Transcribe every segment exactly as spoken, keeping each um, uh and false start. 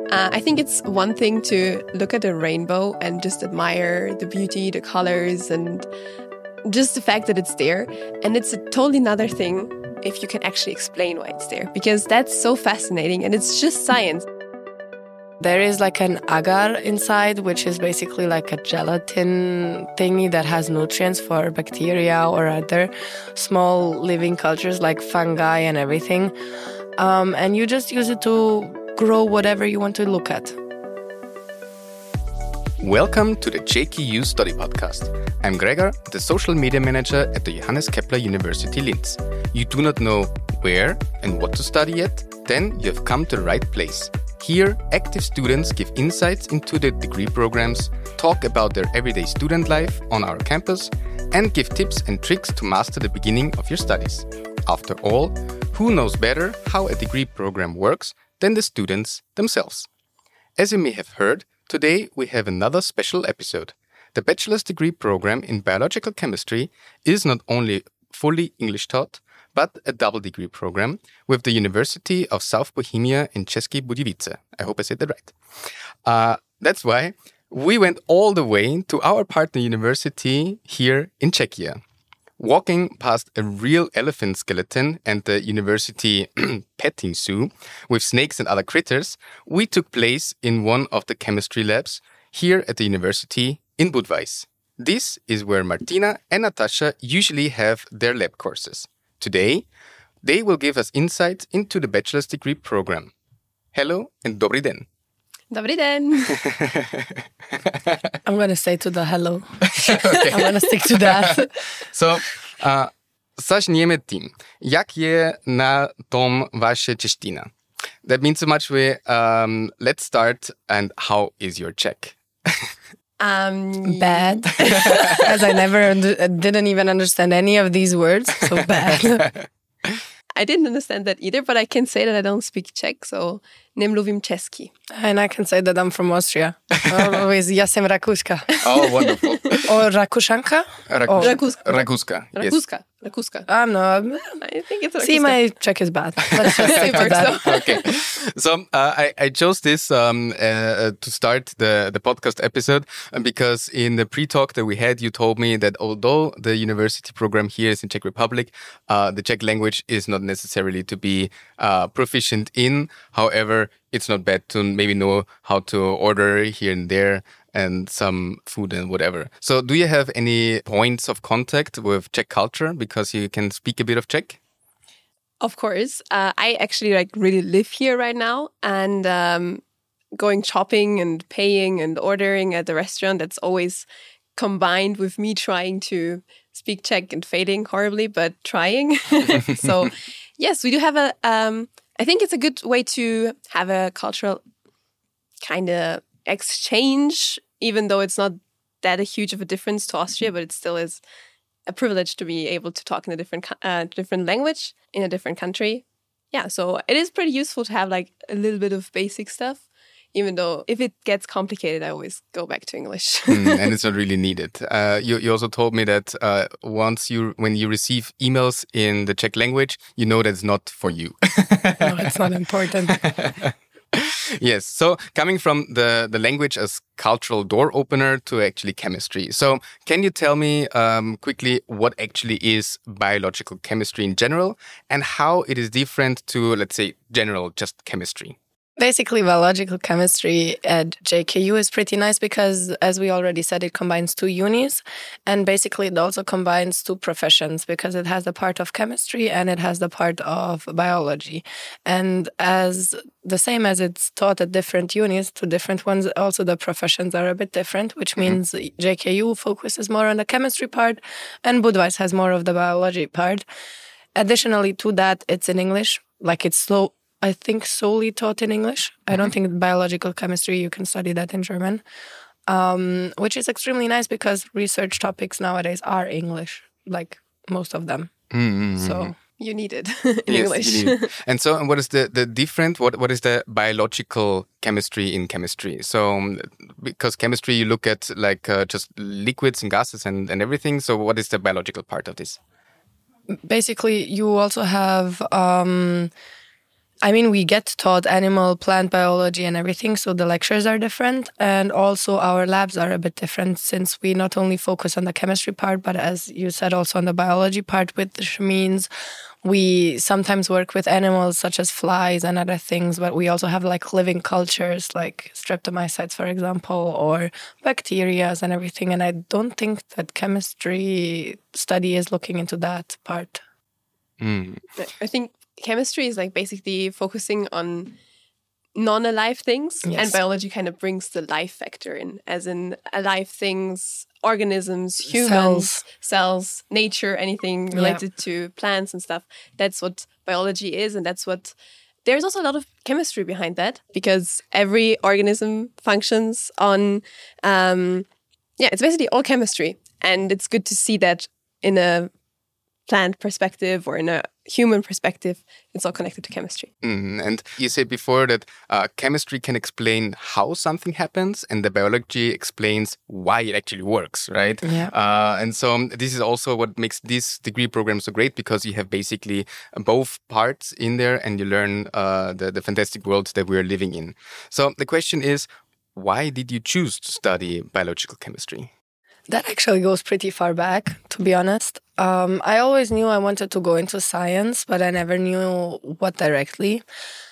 Uh, I think it's one thing to look at a rainbow and just admire the beauty, the colors, and just the fact that it's there. And it's a totally another thing if you can actually explain why it's there, because that's so fascinating and it's just science. There is like an agar inside, which is basically like a gelatin thingy that has nutrients for bacteria or other small living cultures like fungi and everything. Um, and you just use it to grow whatever you want to look at. Welcome to the J K U Study Podcast. I'm Gregor, the social media manager at the Johannes Kepler University Linz. You do not know where and what to study yet? Then you have come to the right place. Here, active students give insights into the degree programs, talk about their everyday student life on our campus, and give tips and tricks to master the beginning of your studies. After all, who knows better how a degree program works than the students themselves? As you may have heard, today we have another special episode. The bachelor's degree program in biological chemistry is not only fully English taught, but a double degree program with the University of South Bohemia in České Budějovice. I hope I said that right. Uh, that's why we went all the way to our partner university here in Czechia. Walking past a real elephant skeleton and the university petting zoo with snakes and other critters, we took place in one of the chemistry labs here at the university in Budweis. This is where Martina and Natasha usually have their lab courses. Today, they will give us insights into the bachelor's degree program. Hello and dobrý den. Dobrý den. I'm going to say to the hello. Okay. I'm going to stick to that. So, uh, začněme tím. Jak je na tom vaše čeština? That means so much we, um, let's start, and how is your Czech? Um, bad, as I never didn't even understand any of these words, so bad. I didn't understand that either, but I can say that I don't speak Czech, so nemluvím česky. And I can say that I'm from Austria. Always, ja jsem Rakuška. Oh, wonderful. Or Rakušanka? Rakuška. Rakuska. Rakuska. Yes. Rakuska. Rakuska. I'm not. I think it's Rakuska. See, my Czech is bad. Let's just stick to that. So. Okay. So uh, I, I chose this um, uh, to start the, the podcast episode because in the pre-talk that we had, you told me that although the university program here is in Czech Republic, uh, the Czech language is not necessarily to be uh, proficient in. However, it's not bad to maybe know how to order here and there and some food and whatever. So do you have any points of contact with Czech culture because you can speak a bit of Czech? Of course. Uh, I actually like really live here right now, and um, going shopping and paying and ordering at the restaurant, that's always combined with me trying to speak Czech and failing horribly, but trying. So yes, we do have a, um, I think it's a good way to have a cultural kind of exchange, even though it's not that a huge of a difference to Austria, but it still is a privilege to be able to talk in a different uh, different language in a different country. Yeah, so it is pretty useful to have like a little bit of basic stuff, even though if it gets complicated, I always go back to English. mm, and it's not really needed. Uh, you, you also told me that uh, once you, when you receive emails in the Czech language, you know that it's not for you. No, it's not important. Yes. So coming from the, the language as cultural door opener to actually chemistry. So can you tell me um, quickly what actually is biological chemistry in general and how it is different to, let's say, general just chemistry? Basically, biological chemistry at J K U is pretty nice because, as we already said, it combines two unis. And basically, it also combines two professions because it has the part of chemistry and it has the part of biology. And as the same as it's taught at different unis to different ones, also the professions are a bit different, which means mm-hmm. J K U focuses more on the chemistry part and Budweis has more of the biology part. Additionally to that, it's in English, like it's slow. I think solely taught in English. Mm-hmm. I don't think biological chemistry, you can study that in German, um, which is extremely nice because research topics nowadays are English, like most of them. Mm-hmm. So you need it in yes, English. You need it. And so, and what is the, the different, what, what is the biological chemistry in chemistry? So, um, because chemistry, you look at like uh, just liquids and gases and, and everything. So what is the biological part of this? Basically, you also have... Um, I mean, we get taught animal, plant biology and everything, so the lectures are different. And also our labs are a bit different since we not only focus on the chemistry part, but as you said, also on the biology part, which means we sometimes work with animals such as flies and other things, but we also have like living cultures like streptomycetes, for example, or bacteria and everything. And I don't think that chemistry study is looking into that part. Mm. I think chemistry is like basically focusing on non-alive things, Yes. and biology kind of brings the life factor in, as in alive things, organisms, humans, Cells. cells, nature, anything related to plants and stuff. That's what biology is, and that's what there's also a lot of chemistry behind that, because every organism functions on um yeah it's basically all chemistry, and it's good to see that in a plant perspective or in a human perspective, it's all connected to chemistry. Mm, and you said before that uh, chemistry can explain how something happens, and the biology explains why it actually works, right? Yeah. Uh, and so um, this is also what makes this degree program so great, because you have basically both parts in there, and you learn uh, the, the fantastic world that we are living in. So the question is, why did you choose to study biological chemistry? That actually goes pretty far back, to be honest. Um, I always knew I wanted to go into science, but I never knew what directly.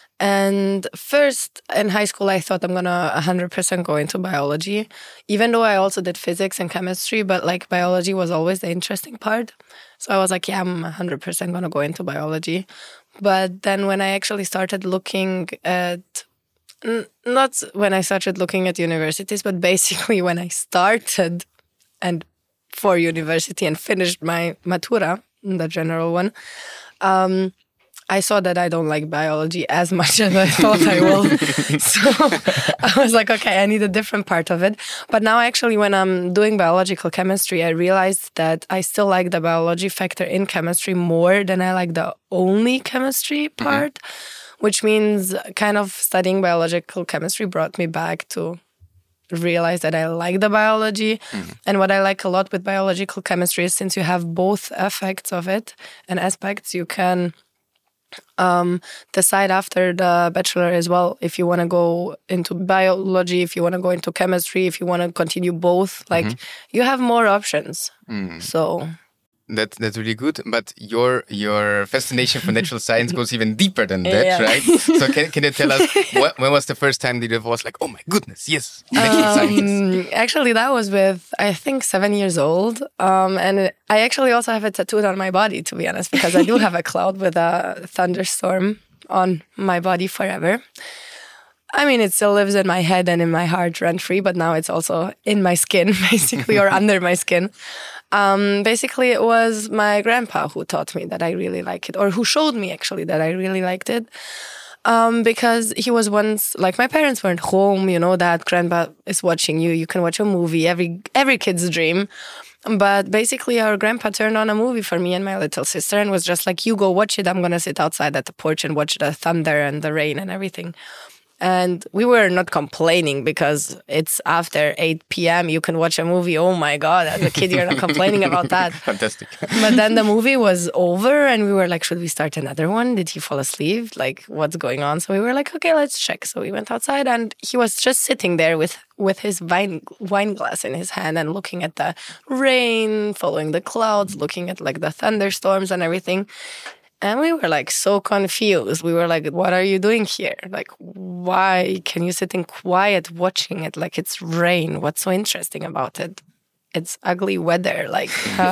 And first, in high school, I thought I'm going to one hundred percent go into biology, even though I also did physics and chemistry, but like biology was always the interesting part. So I was like, yeah, I'm one hundred percent going to go into biology. But then when I actually started looking at N- not when I started looking at universities, but basically when I started and for university and finished my matura, the general one, um, I saw that I don't like biology as much as I thought I will. So I was like, okay, I need a different part of it. But now actually when I'm doing biological chemistry, I realized that I still like the biology factor in chemistry more than I like the only chemistry part, mm-hmm. which means kind of studying biological chemistry brought me back to realize that I like the biology. Mm-hmm. And what I like a lot with biological chemistry is since you have both effects of it and aspects, you can um, decide after the bachelor as well if you want to go into biology, if you want to go into chemistry, if you want to continue both. Like mm-hmm. you have more options. Mm-hmm. So That, that's really good. But your your fascination for natural science goes even deeper than that, yeah. right? So can, can you tell us, what, when was the first time that you was like, oh my goodness, yes, natural um, science? Actually, that was with, I think, seven years old. Um, and I actually also have it tattooed on my body, to be honest, because I do have a cloud with a thunderstorm on my body forever. I mean, it still lives in my head and in my heart rent-free, but now it's also in my skin, basically, or under my skin. Um, basically, it was my grandpa who taught me that I really like it, or who showed me, actually, that I really liked it. Um, because he was once, like, my parents weren't home, you know, that grandpa is watching you, you can watch a movie, every every kid's dream. But basically, our grandpa turned on a movie for me and my little sister and was just like, you go watch it, I'm going to sit outside at the porch and watch the thunder and the rain and everything. And we were not complaining because it's after eight p.m. You can watch a movie. Oh my God, as a kid, you're not complaining about that. Fantastic. But then the movie was over and we were like, should we start another one? Did he fall asleep? Like, what's going on? So we were like, okay, let's check. So we went outside and he was just sitting there with, with his wine, wine glass in his hand and looking at the rain, following the clouds, looking at like the thunderstorms and everything. And we were like so confused. We were like, what are you doing here? Like, why can you sit in quiet watching it like it's rain? What's so interesting about it? It's ugly weather, like, huh?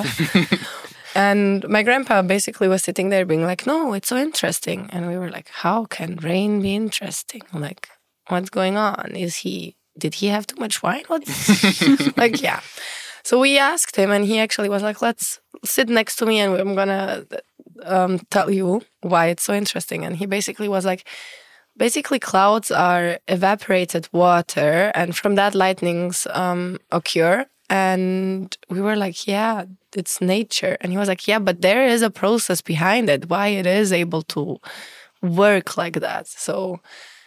And my grandpa basically was sitting there being like, no, it's so interesting. And we were like, how can rain be interesting? Like, what's going on? Is he, did he have too much wine? What's like, yeah. So we asked him and he actually was like, let's sit next to me and I'm going to um, tell you why it's so interesting. And he basically was like, basically clouds are evaporated water and from that lightnings um, occur. And we were like, yeah, it's nature. And he was like, yeah, but there is a process behind it, why it is able to work like that. So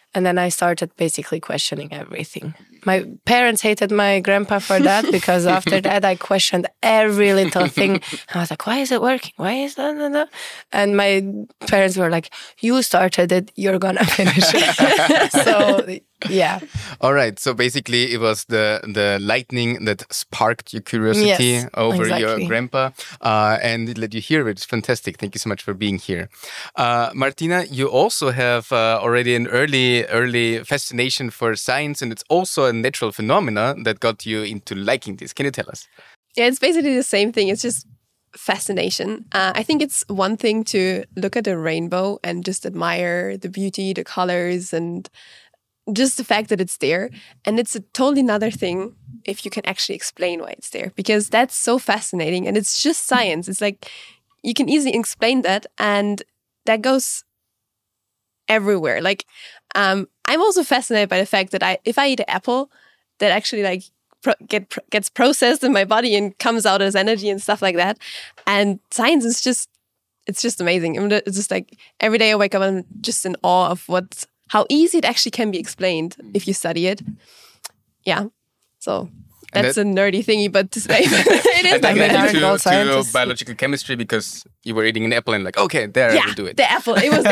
And then I started basically questioning everything. My parents hated my grandpa for that because after that I questioned every little thing. I was like, why is it working? Why is that? And my parents were like, you started it, you're gonna finish it. So yeah. All right. So basically it was the, the lightning that sparked your curiosity Yes, over exactly. your grandpa uh, and it let you hear it. It's fantastic. Thank you so much for being here. Uh, Martina, you also have uh, already an early, early fascination for science, and it's also a natural phenomena that got you into liking this. Can you tell us? Yeah, it's basically the same thing. It's just fascination. Uh, I think it's one thing to look at a rainbow and just admire the beauty, the colors, and just the fact that it's there. And it's a totally another thing if you can actually explain why it's there, because that's so fascinating. And it's just science. It's like you can easily explain that, and that goes everywhere. Like um, I'm also fascinated by the fact that I, if I eat an apple, that actually like pro- get pro- gets processed in my body and comes out as energy and stuff like that. And science is just, it's just amazing. I mean, it's just like every day I wake up and I'm just in awe of what, how easy it actually can be explained if you study it. Yeah, so that's that, a nerdy thingy, but to say it is. And that led you to, to scientists. biological chemistry because you were eating an apple and like, okay, there yeah, I will do it. the apple. It was the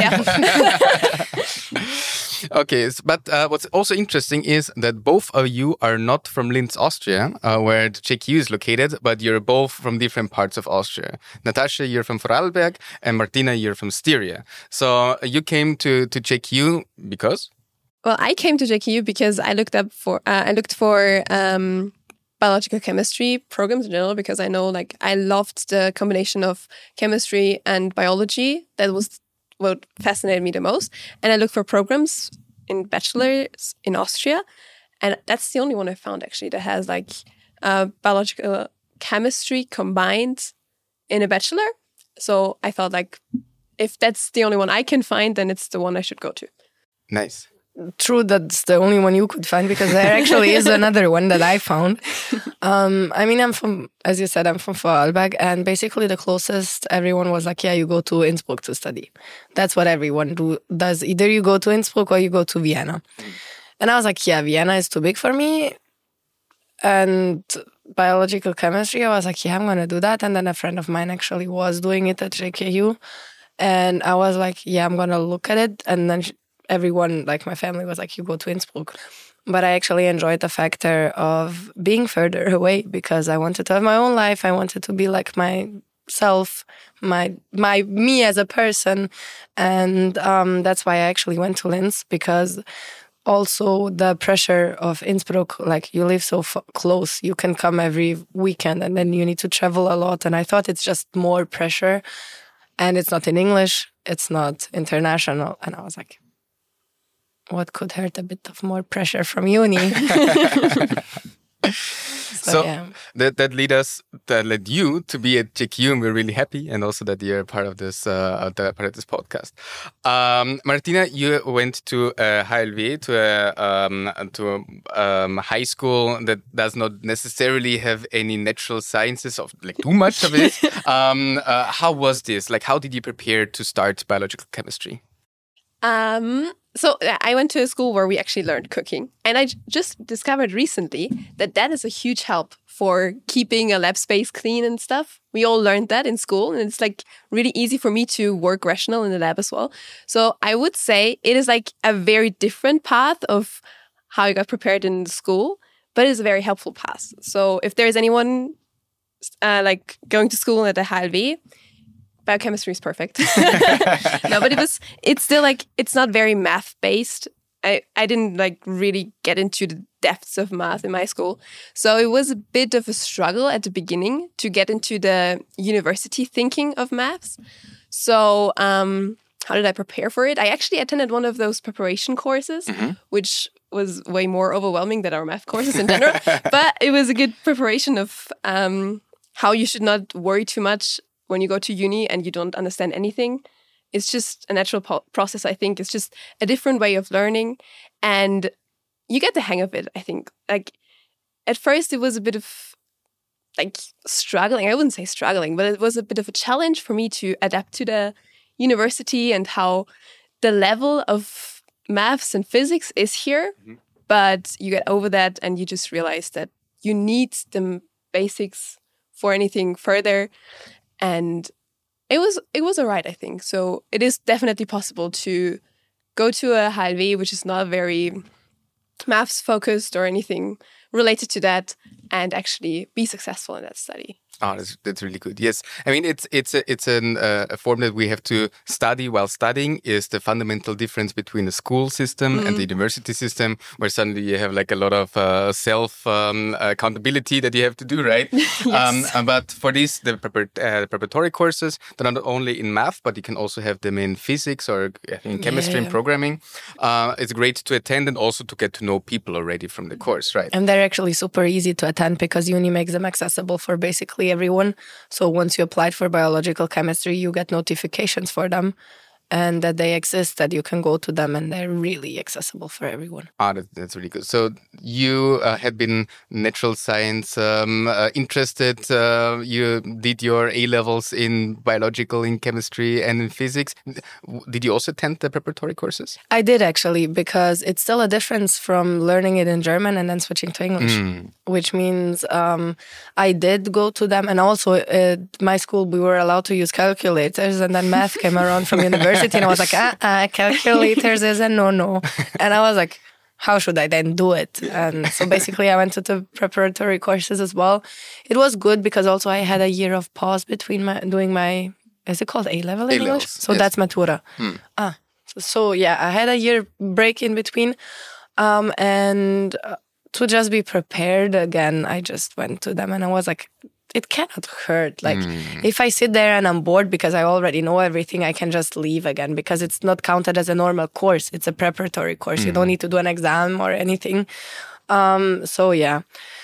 apple. Okay, but uh, what's also interesting is that both of you are not from Linz, Austria, uh, where the J K U is located, but you're both from different parts of Austria. Natasha, you're from Vorarlberg, and Martina, you're from Styria. So you came to, to J K U because? Well, I came to J K U because I looked up for uh, I looked for um, biological chemistry programs in general, because I know like I loved the combination of chemistry and biology. That was what fascinated me the most. And I looked for programs in bachelors in Austria, and that's the only one I found actually that has like uh, biological chemistry combined in a bachelor. So I thought like if that's the only one I can find, then it's the one I should go to. Nice. True, that's the only one you could find, because there actually is another one that I found. Um, I mean, I'm from, as you said, I'm from Vorarlberg, and basically the closest, everyone was like, yeah, you go to Innsbruck to study. That's what everyone do, does. Either you go to Innsbruck or you go to Vienna. And I was like, yeah, Vienna is too big for me. And biological chemistry, I was like, yeah, I'm going to do that. And then a friend of mine actually was doing it at J K U. And I was like, yeah, I'm going to look at it. And then she, everyone, like my family, was like, you go to Innsbruck. But I actually enjoyed the factor of being further away, because I wanted to have my own life. I wanted to be like myself, my my me as a person. And um, that's why I actually went to Linz, because also the pressure of Innsbruck, like you live so f- close, you can come every weekend and then you need to travel a lot. And I thought it's just more pressure, and it's not in English, it's not international. And I was like, what could hurt a bit of more pressure from uni? so so yeah. that that led us, that led you to be at J K U, and we're really happy, and also that you're part of this, uh, part of this podcast. Um, Martina, you went to uh, H L W, to a um, to a um, high school that does not necessarily have any natural sciences, of like too much of it. um, uh, how was this? Like, how did you prepare to start biological chemistry? Um. So I went to a school where we actually learned cooking. And I just discovered recently that that is a huge help for keeping a lab space clean and stuff. We all learned that in school, and it's like really easy for me to work rational in the lab as well. So I would say it is like a very different path of how I got prepared in school, but it's a very helpful path. So if there's anyone uh, like going to school at the H L W, biochemistry is perfect. No, but it was, it's still like, it's not very math based. I, I didn't like really get into the depths of math in my school. So it was a bit of a struggle at the beginning to get into the university thinking of maths. So um, how did I prepare for it? I actually attended one of those preparation courses, mm-hmm. which was way more overwhelming than our math courses in general. But it was a good preparation of um, how you should not worry too much when you go to uni and you don't understand anything. It's just a natural po- process, I think. It's just a different way of learning. And you get the hang of it, I think. Like, at first it was a bit of, like, struggling. I wouldn't say struggling, but it was a bit of a challenge for me to adapt to the university and how the level of maths and physics is here, mm-hmm. but you get over that and you just realize that you need the basics for anything further. And it was it was all right, I think. So it is definitely possible to go to a H L W, which is not very maths focused or anything related to that, and actually be successful in that study. Oh, that's, that's really good. Yes, I mean it's it's a, it's an, uh, a form that we have to study while studying. Is the fundamental difference between the school system mm-hmm. and the university system, where suddenly you have like a lot of uh, self um, accountability that you have to do, right? Yes. Um, but for these, the prepar- uh, preparatory courses, they're not only in math, but you can also have them in physics or in chemistry yeah. and programming. Uh, it's great to attend and also to get to know people already from the course, right? And they're actually super easy to attend because uni makes them accessible for basically everyone. So once you applied for biological chemistry, you get notifications for them and that they exist, that you can go to them, and they're really accessible for everyone. Ah, that, that's really good. So you uh, had been natural science um, uh, interested. Uh, you did your A-levels in biological, in chemistry and in physics. Did you also attend the preparatory courses? I did, actually, because it's still a difference from learning it in German and then switching to English, mm. which means um, I did go to them. And also at my school, we were allowed to use calculators, and then math came around from university. And I was like, ah, uh, calculators is a no-no. And I was like, how should I then do it? And so basically I went to the preparatory courses as well. It was good because also I had a year of pause between my doing my, is it called A-level in English? So yes. That's Matura. Hmm. Ah, so, so yeah, I had a year break in between. Um, and uh, to just be prepared again, I just went to them and I was like, it cannot hurt. Like mm. if I sit there and I'm bored because I already know everything, I can just leave again because it's not counted as a normal course. It's a preparatory course. Mm. You don't need to do an exam or anything. Um, so yeah,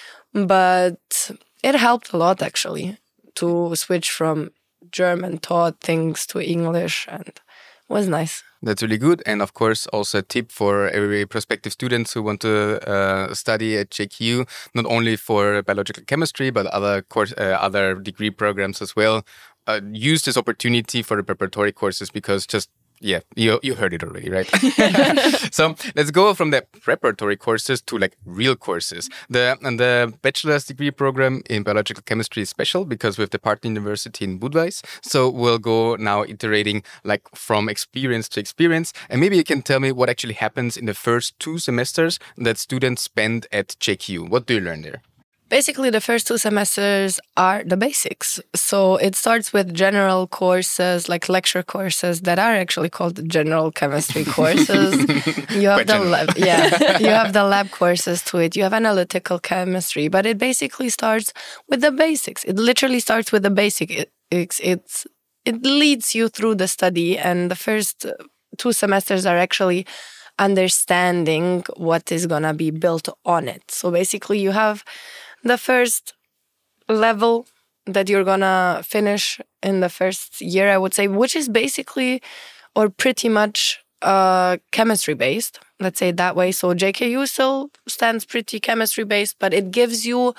but it helped a lot actually to switch from German taught things to English, and it was nice. That's really good. And of course, also a tip for every prospective students who want to uh, study at J K U, not only for biological chemistry, but other course, uh, other degree programs as well. Uh, use this opportunity for the preparatory courses because just Yeah, you you heard it already, right? So let's go from the preparatory courses to like real courses. The and the bachelor's degree program in biological chemistry is special because we have the partner university in Budweis. So we'll go now iterating like from experience to experience. And maybe you can tell me what actually happens in the first two semesters that students spend at J K U. What do you learn there? Basically, the first two semesters are the basics. So it starts with general courses, like lecture courses that are actually called general chemistry courses. You have the lab, yeah, you have the lab courses to it. You have analytical chemistry, but it basically starts with the basics. It literally starts with the basic. It, it's, it's it leads you through the study, and the first two semesters are actually understanding what is gonna be built on it. So basically, you have the first level that you're gonna finish in the first year, I would say, which is basically or pretty much uh, chemistry-based, let's say it that way. So J K U still stands pretty chemistry-based, but it gives you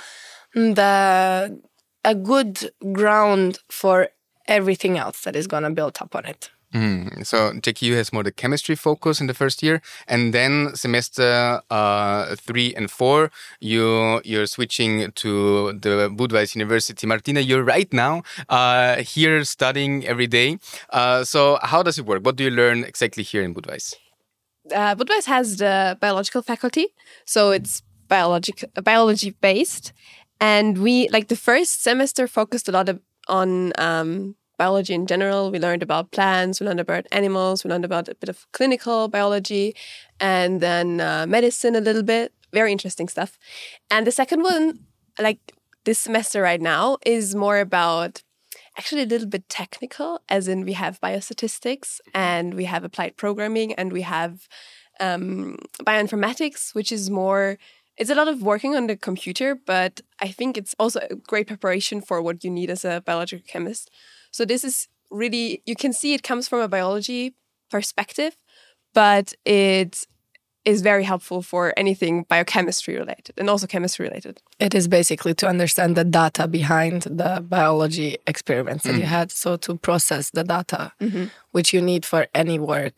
the a good ground for everything else that is gonna build up on it. Mm. So J K U has more the chemistry focus in the first year, and then semester uh, three and four, you you're switching to the Budweis University. Martina, you're right now uh, here studying every day. Uh, so how does it work? What do you learn exactly here in Budweis? Uh, Budweis has the biological faculty, so it's biologic biology based, and we like the first semester focused a lot of, on. Um, biology in general. We learned about plants, we learned about animals, we learned about a bit of clinical biology, and then uh, medicine a little bit. Very interesting stuff. And the second one, like this semester right now, is more about actually a little bit technical, as in we have biostatistics and we have applied programming and we have um, bioinformatics, which is more, it's a lot of working on the computer, but I think it's also a great preparation for what you need as a biological chemist. So this is really, you can see it comes from a biology perspective, but it is very helpful for anything biochemistry related and also chemistry related. It is basically to understand the data behind the biology experiments that mm. you had. So to process the data, mm-hmm. which you need for any work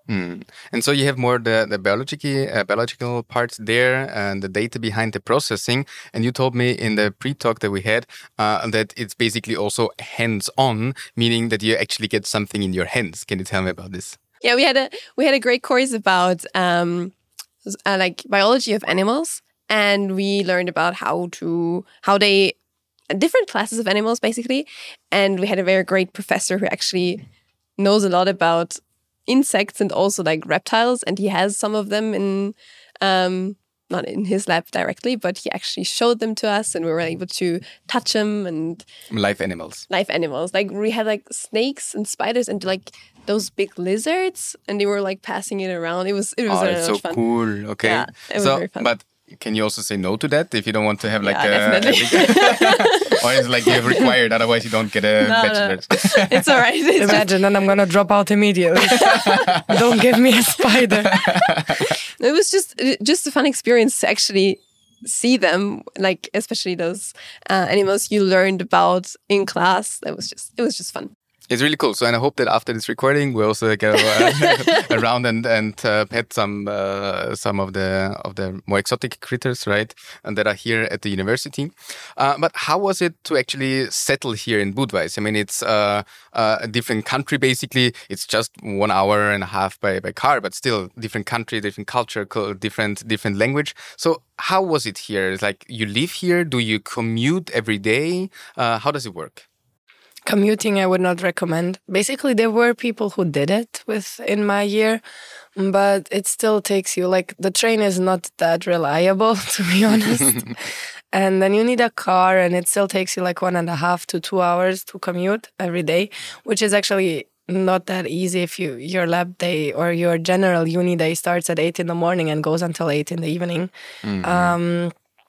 Mm. And so you have more the, the biological, uh, biological parts there and the data behind the processing. And you told me in the pre-talk that we had uh, that it's basically also hands-on, meaning that you actually get something in your hands. Can you tell me about this? Yeah, we had a we had a great course about um, uh, like biology of animals, and we learned about how to how they different classes of animals basically. And we had a very great professor who actually knows a lot about insects and also like reptiles, and he has some of them in um not in his lab directly, but he actually showed them to us, and we were able to touch them and live animals live animals like we had like snakes and spiders and like those big lizards, and they were like passing it around. It was it was oh, very that's so fun. Cool. Okay, yeah, it was so very fun. but can you also say no to that if you don't want to have like yeah, a, a big or is it like you're required, otherwise you don't get a no, bachelor's? No. It's all right. It's Imagine, then I'm gonna drop out immediately. Don't give me a spider. It was just just a fun experience to actually see them, like especially those uh, animals you learned about in class. That was just it was just fun. It's really cool. So, and I hope that after this recording, we also get uh, around and and uh, pet some uh, some of the of the more exotic critters, right, and that are here at the university. Uh, but how was it to actually settle here in Budweis? I mean, it's uh, uh, a different country basically. It's just one hour and a half by, by car, but still different country, different culture, different different language. So, how was it here? It's like you live here. Do you commute every day? Uh, how does it work? Commuting, I would not recommend. Basically, there were people who did it within my year, but it still takes you, like, the train is not that reliable, to be honest. And then you need a car, and it still takes you like one and a half to two hours to commute every day, which is actually not that easy if you your lab day or your general uni day starts at eight in the morning and goes until eight in the evening. Mm-hmm. Um,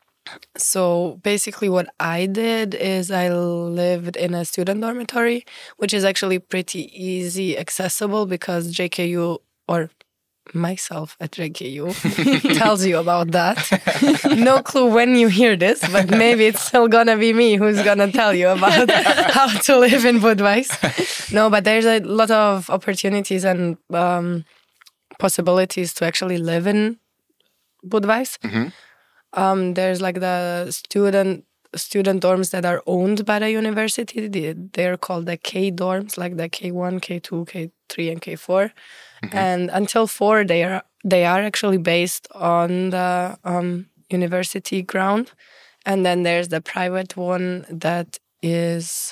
So basically what I did is I lived in a student dormitory, which is actually pretty easy accessible because J K U or myself at J K U tells you about that. No clue when you hear this, but maybe it's still gonna be me who's gonna tell you about how to live in Budweis. No, but there's a lot of opportunities and um, possibilities to actually live in Budweis. Mm-hmm. Um, there's like the student student dorms that are owned by the university. They're called the K dorms, like the K one, K two, K three, and K four. Mm-hmm. And until four, they are they are actually based on the um, university ground. And then there's the private one that is,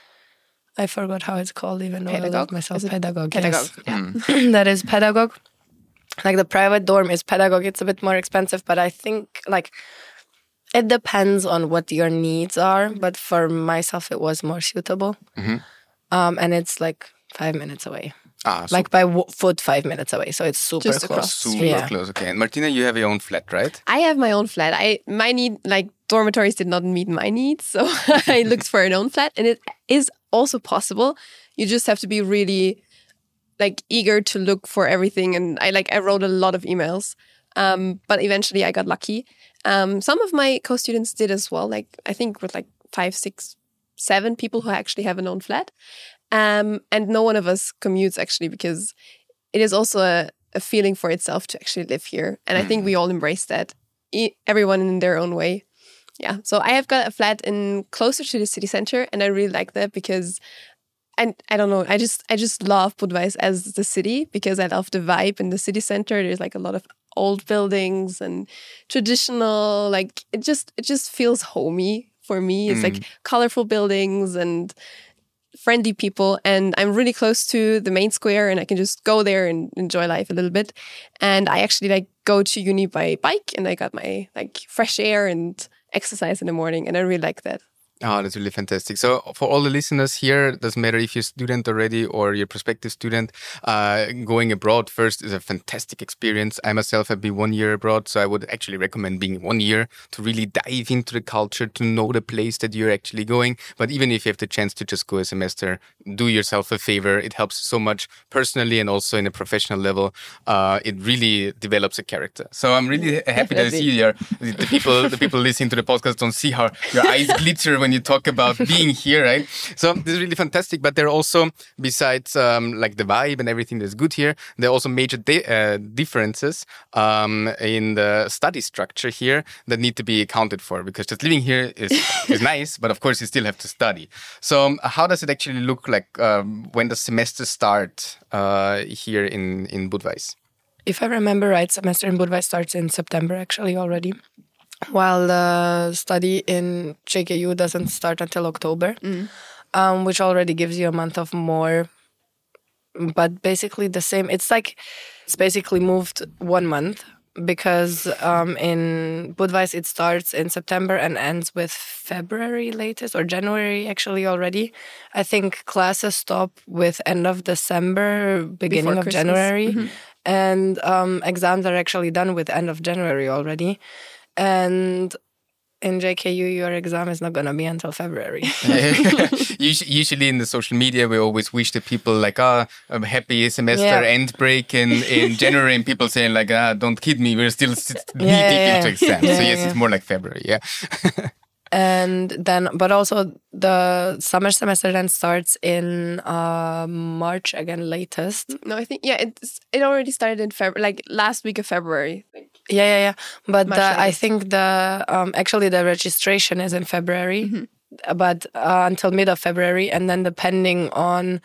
I forgot how it's called, even though I love myself. Pedagogue. Pedagogue. Yes. Yeah. That is Pedagogue. Like the private dorm is Pedagogue. It's a bit more expensive, but I think like it depends on what your needs are. But for myself, it was more suitable. Mm-hmm. Um, and it's like five minutes away. Ah, so like by w- foot, five minutes away. So it's super Just close. Super yeah. close. Okay. And Martina, you have your own flat, right? I have my own flat. I my need like dormitories did not meet my needs, so I looked for an own flat, and it is also possible. You just have to be really like eager to look for everything, and I like I wrote a lot of emails, um, but eventually I got lucky. Um, some of my co-students did as well. Like I think with like five, six, seven people who actually have an own flat, um, and no one of us commutes actually because it is also a, a feeling for itself to actually live here, and I think we all embrace that. E- everyone in their own way. Yeah. So I have got a flat in closer to the city center, and I really like that because. And I don't know, I just I just love Budweis as the city because I love the vibe in the city center. There's like a lot of old buildings and traditional, like it just it just feels homey for me. It's mm. like colorful buildings and friendly people, and I'm really close to the main square, and I can just go there and enjoy life a little bit. And I actually like go to uni by bike, and I got my like fresh air and exercise in the morning, and I really like that. Oh, that's really fantastic. So for all the listeners here, it doesn't matter if you're a student already or you're a prospective student, uh, going abroad first is a fantastic experience. I myself have been one year abroad, so I would actually recommend being one year to really dive into the culture, to know the place that you're actually going. But even if you have the chance to just go a semester, do yourself a favor. It helps so much personally and also in a professional level. Uh, it really develops a character. So I'm really happy to see your the people the people listening to the podcast don't see how your eyes glitter when you talk about being here, right? So this is really fantastic. But there are also, besides um, like the vibe and everything that's good here, there are also major di- uh, differences um, in the study structure here that need to be accounted for, because just living here is is nice, but of course you still have to study. So um, how does it actually look like um, when the semester start uh, here in, in Budweis? If I remember right, semester in Budweis starts in September actually already, while the study in J K U doesn't start until October, mm. um, which already gives you a month of more, but basically the same. It's like, it's basically moved one month, because um, in Budweis it starts in September and ends with February latest, or January actually already. I think classes stop with end of December, beginning Before of Christmas. January. Mm-hmm. And um, exams are actually done with end of January already. And in J K U, your exam is not going to be until February. Usually in the social media, we always wish the people like, ah, oh, a happy semester yeah. end break in, in January, and people saying like, ah, don't kid me, we're still knee yeah, deep yeah, into exams. yeah, so yes, yeah. it's more like February, yeah. And then, but also the summer semester then starts in uh, March again, latest. No, I think, yeah, it's, it already started in February, like last week of February. Yeah, yeah, yeah. But the, I latest. think the, um, actually the registration is in February, mm-hmm. but uh, until mid of February. And then depending on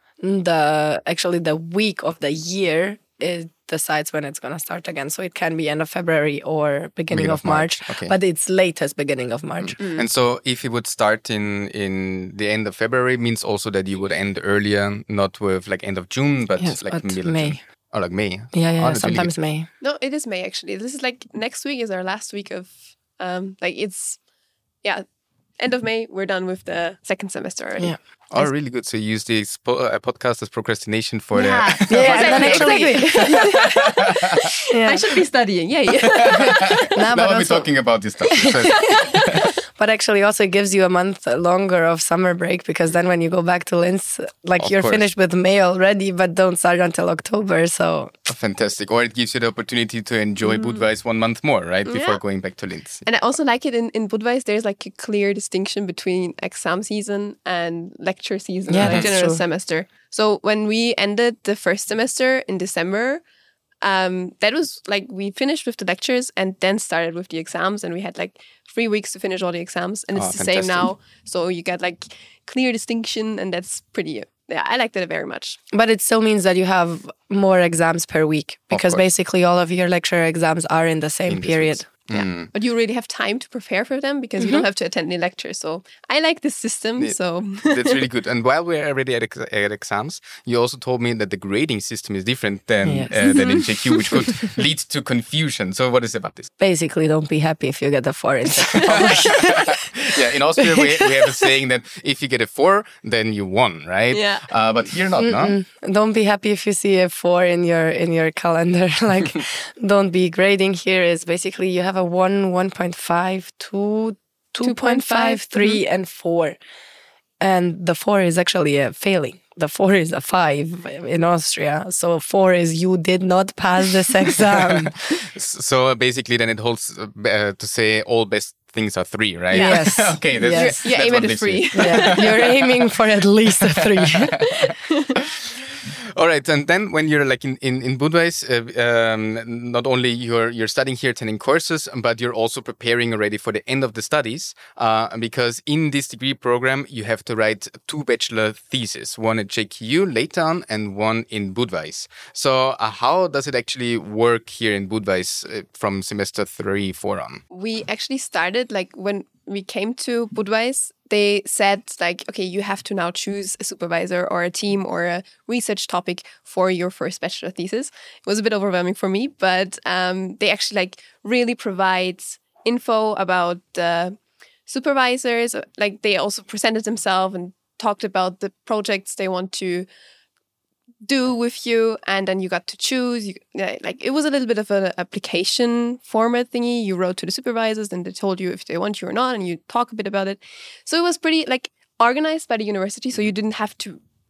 the, actually the week of the year, it decides when it's going to start again. So it can be end of February or beginning of, of March, March. Okay. But it's latest beginning of March. Mm. And so if it would start in, in the end of February, means also that you would end earlier, not with like end of June, but yes, like but middle May. of June. Oh, like May. Yeah, yeah, oh, sometimes really May. No, it is May actually. This is like next week is our last week of, um, like it's, yeah, end of May, we're done with the second semester already. Yeah. Oh, really good. So you use this po- uh, podcast as procrastination for yeah. the... Yeah, yeah, exactly. exactly. yeah. I should be studying. Yeah, yeah. now now I'll be talking about this stuff. But actually also it gives you a month longer of summer break, because then when you go back to Linz, like of you're course. finished with May already, but don't start until October. So fantastic. Or it gives you the opportunity to enjoy mm. Budweis one month more, right? Before yeah. going back to Linz. And I also like it in, in Budweis, there's like a clear distinction between exam season and lecture season, yeah, like that's general true. semester. So when we ended the first semester in December, um, that was like we finished with the lectures and then started with the exams, and we had like three weeks to finish all the exams, and it's oh, the fantastic. same now. So you get like clear distinction, and that's pretty. Yeah, I liked it very much. But it still means that you have more exams per week, because basically all of your lecture exams are in the same in period. Yeah. Mm. But you really have time to prepare for them, because mm-hmm. you don't have to attend any lectures. So I like this system. It, so that's really good. And while we're already at, ex- at exams, you also told me that the grading system is different than yes. uh, than in J K U, which could lead to confusion. So what is about this? Basically, don't be happy if you get a four in Yeah, in Austria we, we have a saying that if you get a four, then you won, right? Yeah. Uh, but here not, Mm-mm. no? Don't be happy if you see a four in your in your calendar. Like, don't be. Grading here is basically you have a one, one point five, two, two point five, three, mm-hmm. and four. And the four is actually a failing. The four is a five in Austria. So four is you did not pass this exam. So basically then it holds uh, to say all best things are three, right? Yes. Okay. That's, yes. You that's aim at a three. Yeah. You're aiming for at least a three. All right, and then when you're like in in in Budweis, uh, um, not only you're you're studying here, attending courses, but you're also preparing already for the end of the studies. Uh, because in this degree program, you have to write two bachelor theses, one at J K U later on, and one in Budweis. So, uh, how does it actually work here in Budweis uh, from semester three, four on? We actually started like when we came to Budweis, they said like, okay, you have to now choose a supervisor or a team or a research topic for your first bachelor thesis. It was a bit overwhelming for me, but um, they actually like really provide info about the supervisors. Like they also presented themselves and talked about the projects they want to do with you, and then you got to choose. You, like it was a little bit of an application format thingy. You wrote to the supervisors, and they told you if they want you or not, and you talk a bit about it. So it was pretty like organized by the university. So you didn't have to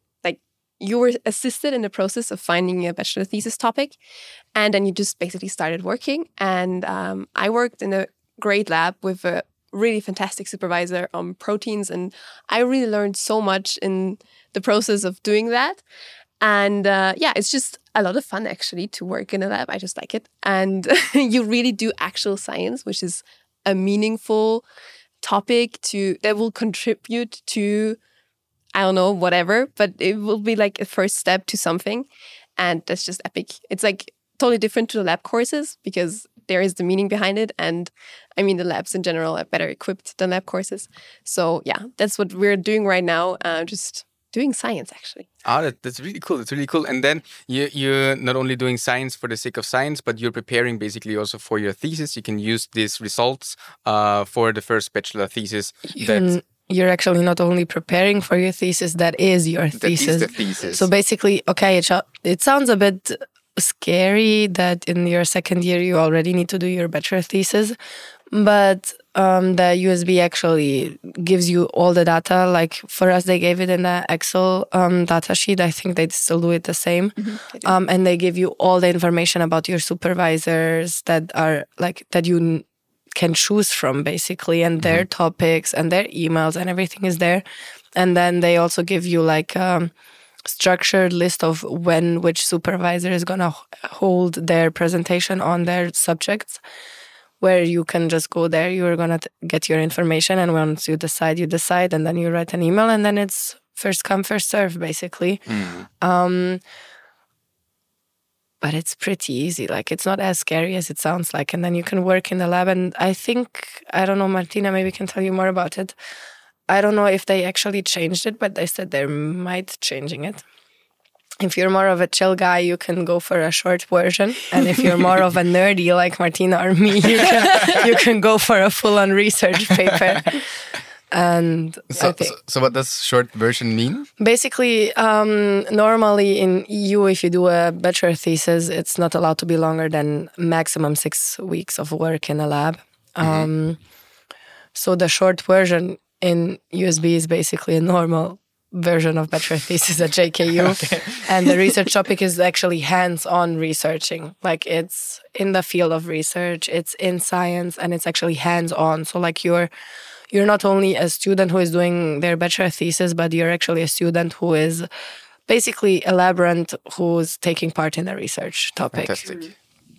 you were assisted in the process of finding a bachelor thesis topic, and then you just basically started working. And um, I worked in a great lab with a really fantastic supervisor on proteins, and I really learned so much in the process of doing that. And uh, yeah, it's just a lot of fun actually to work in a lab. I just like it. And you really do actual science, which is a meaningful topic to that will contribute to, I don't know, whatever, but it will be like a first step to something. And that's just epic. It's like totally different to the lab courses because there is the meaning behind it. And I mean, the labs in general are better equipped than lab courses. So yeah, that's what we're doing right now. Uh, just doing science, actually. Ah, that, that's really cool. That's really cool. And then you, you're not only doing science for the sake of science, but you're preparing basically also for your thesis. You can use these results uh, for the first bachelor thesis. That you're actually not only preparing for your thesis, that is your thesis. That is the thesis. So basically, okay, it, it sounds a bit scary that in your second year you already need to do your bachelor thesis, but um, the U S B actually gives you all the data. Like for us, they gave it in the Excel um, data sheet. I think they still do it the same. Mm-hmm, um, and they give you all the information about your supervisors that are like that you can choose from basically, and their mm-hmm. topics and their emails and everything is there. And then they also give you like um, structured list of when which supervisor is going to hold their presentation on their subjects, where you can just go there, you're going to get your information, and once you decide, you decide, and then you write an email, and then it's first come, first serve, basically. Mm. Um, but it's pretty easy. Like, it's not as scary as it sounds like, and then you can work in the lab, and I think, I don't know, Martina maybe can tell you more about it. I don't know if they actually changed it, but they said they might changing it. If you're more of a chill guy, you can go for a short version. And if you're more of a nerdy like Martina or me, you can you can go for a full-on research paper. And so, I think, so, so what does short version mean? Basically, um, normally in E U, if you do a bachelor thesis, it's not allowed to be longer than maximum six weeks of work in a lab. Mm-hmm. Um, so the short version in U S B is basically a normal version of bachelor thesis at J K U. Okay. And the research topic is actually hands-on researching. Like, it's in the field of research, it's in science, and it's actually hands-on. So like you're you're not only a student who is doing their bachelor thesis, but you're actually a student who is basically a laborant who's taking part in a research topic. Fantastic.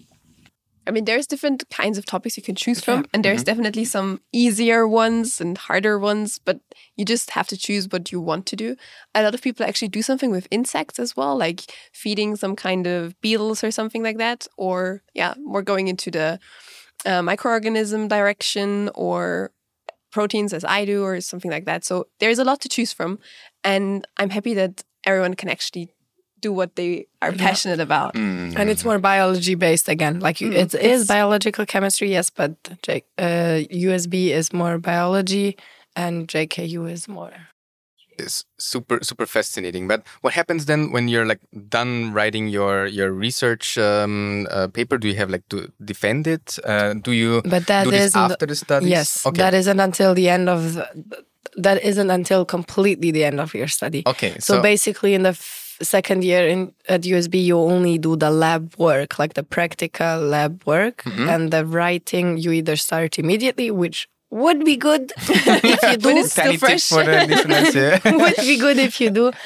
I mean, there's different kinds of topics you can choose from, yeah. and there's mm-hmm. definitely some easier ones and harder ones, but you just have to choose what you want to do. A lot of people actually do something with insects as well, like feeding some kind of beetles or something like that, or yeah, more going into the uh, microorganism direction or proteins as I do or something like that. So there's a lot to choose from, and I'm happy that everyone can actually do what they are passionate about. Mm. And it's more biology based again. Like you, mm. it is biological chemistry, yes, but J, uh, U S B is more biology and J K U is more. It's super, super fascinating. But what happens then when you're like done writing your, your research um, uh, paper? Do you have like to defend it? Uh, do you but that do this after the studies? Yes, okay. that isn't until the end of, the, that isn't until completely the end of your study. Okay. So, so basically in the f- second year in at U S B, you only do the lab work, like the practical lab work, mm-hmm. and the writing you either start immediately, which would be good if you do. It's still fresh. For the listeners, yeah. Would be good if you do,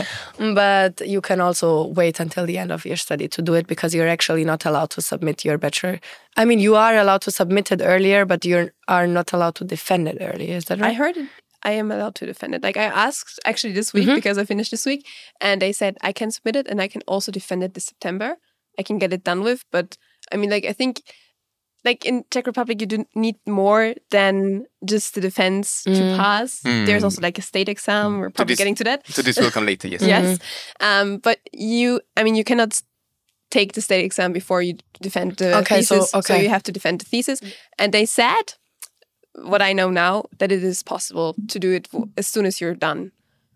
but you can also wait until the end of your study to do it, because you're actually not allowed to submit your bachelor. I mean, you are allowed to submit it earlier, but you are not allowed to defend it early. Is that right? I heard it. I am allowed to defend it. Like, I asked actually this week, mm-hmm. because I finished this week, and they said I can submit it and I can also defend it this September. I can get it done with. But I mean, like, I think like in Czech Republic, you do need more than just the defense mm. to pass. Mm. There's also like a state exam. We're probably this, getting to that. So this will come later, yes. Yes. Mm-hmm. Um, but you, I mean, you cannot take the state exam before you defend the okay, thesis. So, okay. so you have to defend the thesis. And they said, what I know now, that it is possible to do it as soon as you're done.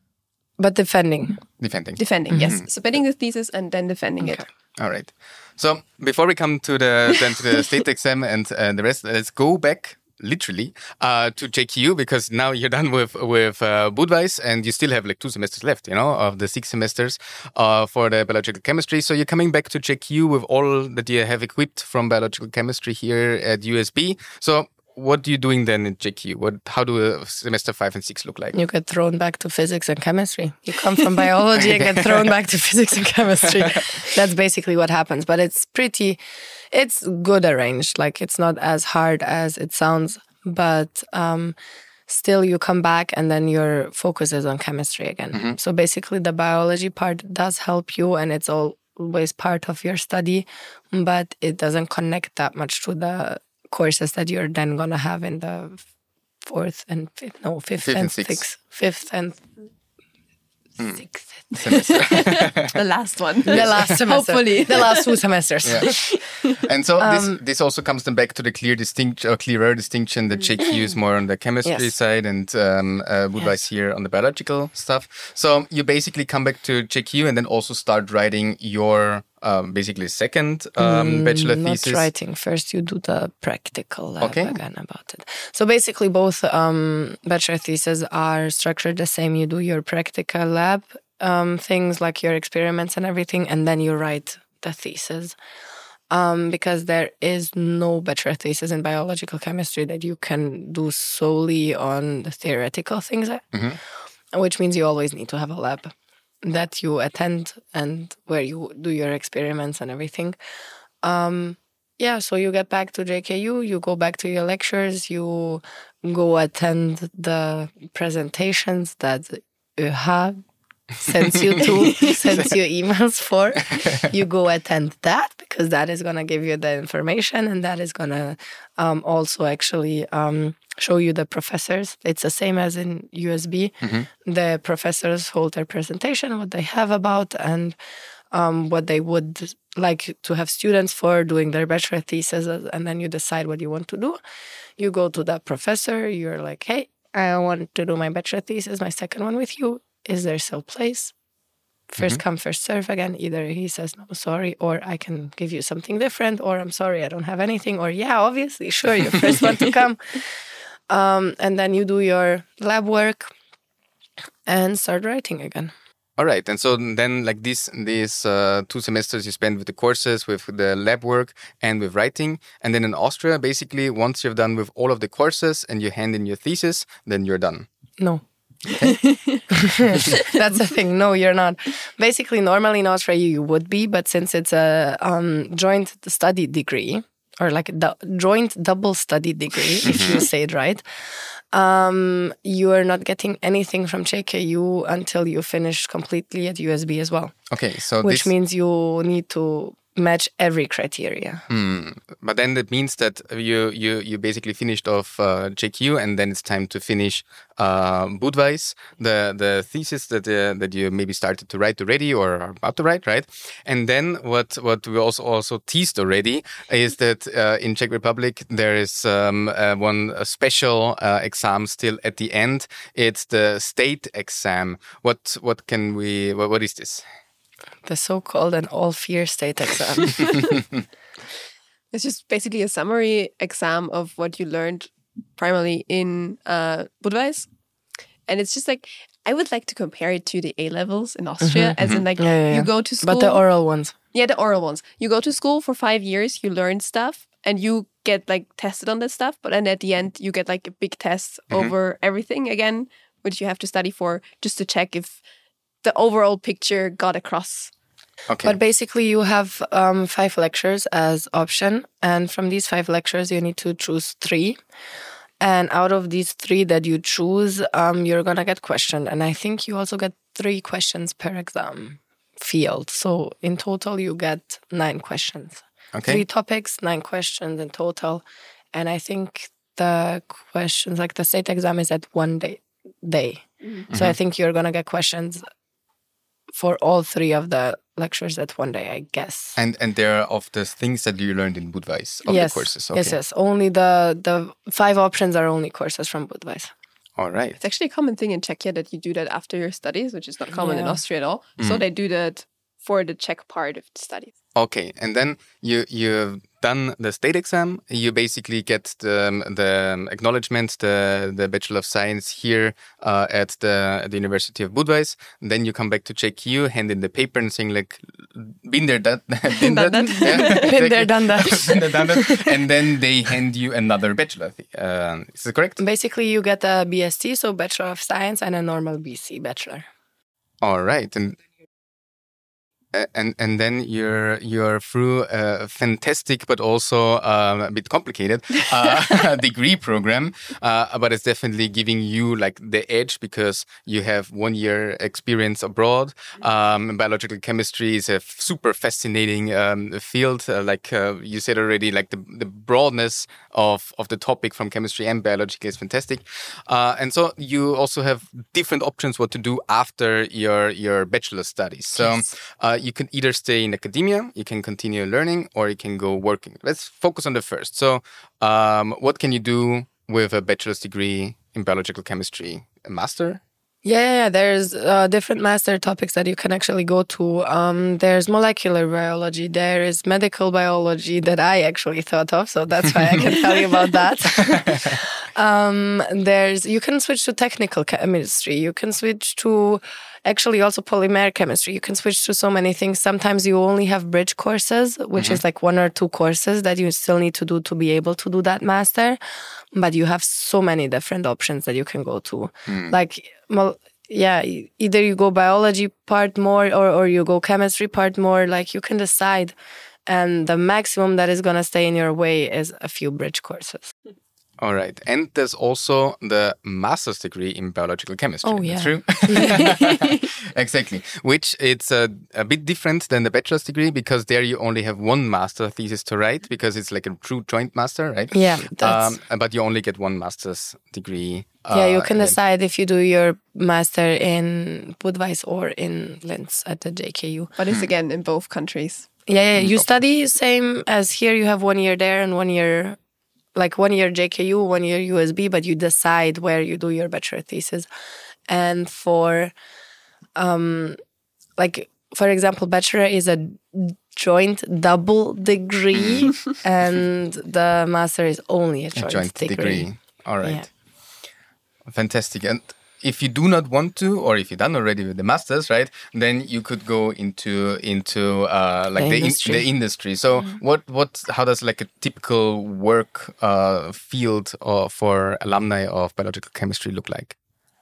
But defending. Defending. Defending, mm-hmm. yes. Submitting the thesis and then defending okay. it. All right. So before we come to the then to the state exam and uh, the rest, let's go back literally, uh, to J K U because now you're done with with uh, Budweis and you still have like two semesters left, you know, of the six semesters uh, for the biological chemistry. So you're coming back to J K U with all that you have equipped from biological chemistry here at U S B. So what are you doing then at J K U? What? How do uh, semester five and six look like? You get thrown back to physics and chemistry. You come from biology and get thrown back to physics and chemistry. That's basically what happens. But it's pretty, it's good arranged. Like it's not as hard as it sounds, but um, still you come back and then your focus is on chemistry again. Mm-hmm. So basically the biology part does help you and it's always part of your study, but it doesn't connect that much to the courses that you're then gonna have in the fourth and fifth, no, fifth, fifth and, and sixth. sixth, fifth and mm. sixth semester. The last one, the last semester, hopefully, the last two semesters. Yeah. And so um, this this also comes then back to the clear distinction, or clearer distinction that J K U is more on the chemistry yes. side and um, uh, Budweis yes. here on the biological stuff. So you basically come back to J K U and then also start writing your. Um, basically second um, mm, bachelor not thesis. Not writing. First you do the practical lab okay. again about it. So basically both um, bachelor theses are structured the same. You do your practical lab um, things like your experiments and everything, and then you write the thesis. Um, because there is no bachelor thesis in biological chemistry that you can do solely on the theoretical things, mm-hmm. which means you always need to have a lab that you attend and where you do your experiments and everything. Um, yeah, so you get back to J K U, you go back to your lectures, you go attend the presentations that U H sends you to, sends you emails for. You go attend that because that is going to give you the information and that is going to um, also actually um, show you the professors. It's the same as in U S B. Mm-hmm. The professors hold their presentation, what they have about and um, what they would like to have students for doing their bachelor thesis, and then you decide what you want to do. You go to that professor, you're like, hey, I want to do my bachelor thesis, my second one with you. Is there still place? First mm-hmm. come, first serve again. Either he says, no, sorry, or I can give you something different, or I'm sorry, I don't have anything, or yeah, obviously, sure, you're first one to come. Um, and then you do your lab work and start writing again. All right. And so then like these these uh, two semesters you spend with the courses, with the lab work and with writing. And then in Austria, basically, once you're done with all of the courses and you hand in your thesis, then you're done. No. Okay. That's the thing. No, you're not. Basically, normally in Austria you would be, but since it's a um, joint study degree, or like a du- joint double study degree, if you say it right, um, you are not getting anything from J K U until you finish completely at U S B as well. Okay, so which this... means you need to match every criteria. Hmm. But then that means that you you you basically finished off uh, J K U, and then it's time to finish uh, Budweis, the the thesis that uh, that you maybe started to write already or are about to write, right? And then what what we also also teased already is that uh, in Czech Republic there is um, uh, one a special uh, exam still at the end. It's the state exam. What what can we? What, what is this? The so-called and all-fear state exam. It's just basically a summary exam of what you learned primarily in uh, Budweis. And it's just like, I would like to compare it to the A-levels in Austria, mm-hmm, as in like, yeah, yeah, you yeah. go to school. But the oral ones. Yeah, the oral ones. You go to school for five years, you learn stuff, and you get like tested on this stuff. But then at the end, you get like a big test mm-hmm. over everything again, which you have to study for just to check if the overall picture got across. Okay. But basically you have um, five lectures as option, and from these five lectures you need to choose three. And out of these three that you choose, um, you're gonna get questioned. And I think you also get three questions per exam field. So in total you get nine questions. Okay. Three topics, nine questions in total. And I think the questions, like the state exam is at one day. day. Mm-hmm. So I think you're gonna get questions for all three of the lectures at one day, I guess. And and they're of the things that you learned in Budweis, of yes. the courses. Okay. Yes, yes. Only the, the five options are only courses from Budweis. All right. It's actually a common thing in Czechia that you do that after your studies, which is not common yeah. in Austria at all. Mm. So they do that for the Czech part of the studies. Okay, and then you you've done the state exam. You basically get the the acknowledgement, the the Bachelor of Science here uh, at the at the University of Budweis. And then you come back to J K U, hand in the paper, and saying like, "Been there, that, been that, that. Yeah, Been there, done that." Been there, done that. And then they hand you another bachelor. Uh, is that correct? Basically, you get a B S c, so Bachelor of Science, and a normal B C bachelor. All right, and. And and then you're you're through a fantastic but also um, a bit complicated uh, degree program, uh, but it's definitely giving you like the edge because you have one year experience abroad. Um, biological chemistry is a super fascinating um, field. Uh, like uh, you said already, like the the broadness of of the topic from chemistry and biology is fantastic. Uh, and so you also have different options what to do after your your bachelor studies. So. Yes. Uh, You can either stay in academia, you can continue learning, or you can go working. Let's focus on the first. So, um, what can you do with a bachelor's degree in biological chemistry? A master? Yeah, yeah, yeah. There's uh, different master topics that you can actually go to. Um, there's molecular biology. There is medical biology that I actually thought of, so that's why I can tell you about that. um, there's you can switch to technical chemistry. You can switch to actually also polymer chemistry. You can switch to so many things. Sometimes you only have bridge courses, which mm-hmm. is like one or two courses that you still need to do to be able to do that master. But you have so many different options that you can go to. Mm. Like, well, yeah, either you go biology part more or, or you go chemistry part more. Like, you can decide. And the maximum that is going to stay in your way is a few bridge courses. All right. And there's also the master's degree in biological chemistry. Oh, yeah. True? Exactly. Which it's a, a bit different than the bachelor's degree because there you only have one master thesis to write because it's like a true joint master, right? Yeah. That's... Um, but you only get one master's degree. Uh, yeah, you can decide if you do your master in Budweis or in Linz at the J K U. But it's again in both countries. Yeah, yeah. You study same as here. You have one year there and one year... like one year J K U, one year U S B, but you decide where you do your bachelor thesis. And for, um, like, for example, bachelor is a joint double degree and the master is only a joint, a joint degree. degree. All right. Yeah. Fantastic. And if you do not want to, or if you're done already with the masters, right, then you could go into into uh, like the, the industry. In, the industry. So, mm-hmm. what what how does like a typical work uh, field uh, for alumni of biological chemistry look like?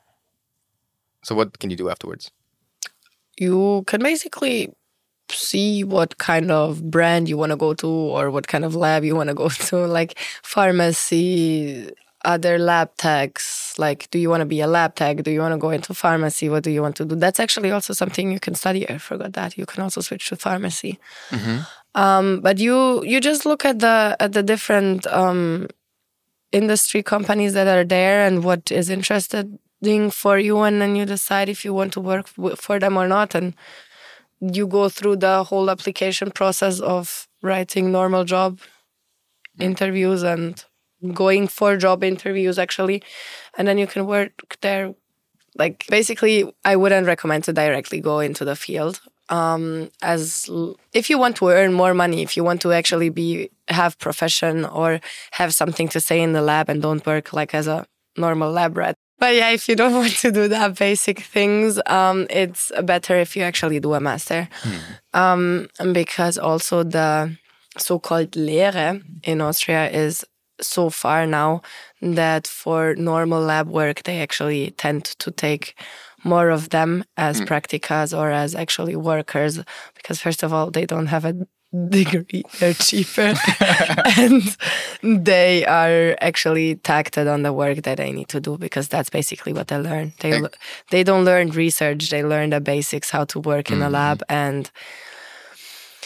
So, what can you do afterwards? You can basically see what kind of brand you want to go to, or what kind of lab you want to go to, like pharmacy. Other lab techs, like, do you want to be a lab tech? Do you want to go into pharmacy? What do you want to do? That's actually also something you can study. I forgot that. You can also switch to pharmacy. Mm-hmm. Um, but you you just look at the at the different um, industry companies that are there and what is interesting for you, and then you decide if you want to work w- for them or not. And you go through the whole application process of writing normal job interviews and going for job interviews actually, and then you can work there. Like, basically, I wouldn't recommend to directly go into the field. Um, as l- if you want to earn more money, if you want to actually be have profession or have something to say in the lab and don't work like as a normal lab rat. But yeah, if you don't want to do that basic things, um, it's better if you actually do a master. Hmm. Um, because also the so-called Lehre in Austria is so far now that for normal lab work, they actually tend to take more of them as mm. practicas or as actually workers, because first of all, they don't have a degree, they're cheaper, and they are actually tacked on the work that they need to do, because that's basically what they learn. They hey. they don't learn research, they learn the basics, how to work in mm-hmm. a lab, and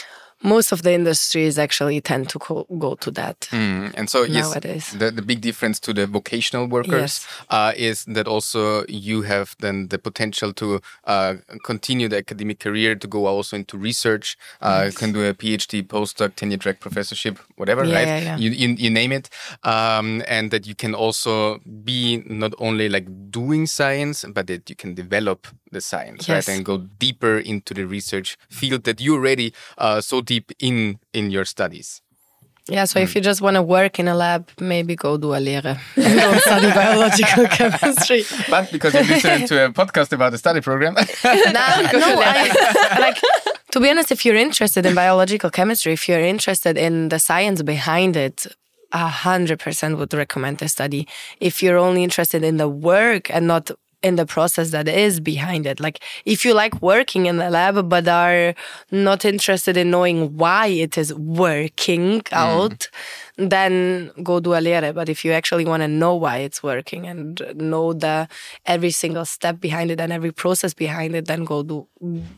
most of the industries actually tend to co- go to that. Mm. And so, yes, nowadays. the, the big difference to the vocational workers Yes. uh, is that also you have then the potential to uh, continue the academic career, to go also into research, uh, Yes. can do a PhD, postdoc, tenure track professorship, whatever, Yeah, right? yeah, yeah. You, you you name it, um, and that you can also be not only like doing science, but that you can develop the science, Yes. right, and go deeper into the research field that you're already uh, so deep in in your studies. Yeah, so if you just want to work in a lab, maybe go do a Lehre. You don't study biological chemistry. But because you're listening to a podcast about the study program. no, no I, like, to be honest, if you're interested in biological chemistry, if you're interested in the science behind it, a hundred percent would recommend the study. If you're only interested in the work and not in the process that is behind it. Like if you like working in the lab but are not interested in knowing why it is working out, mm. then go do a Lehre. But if you actually want to know why it's working and know the every single step behind it and every process behind it, then go do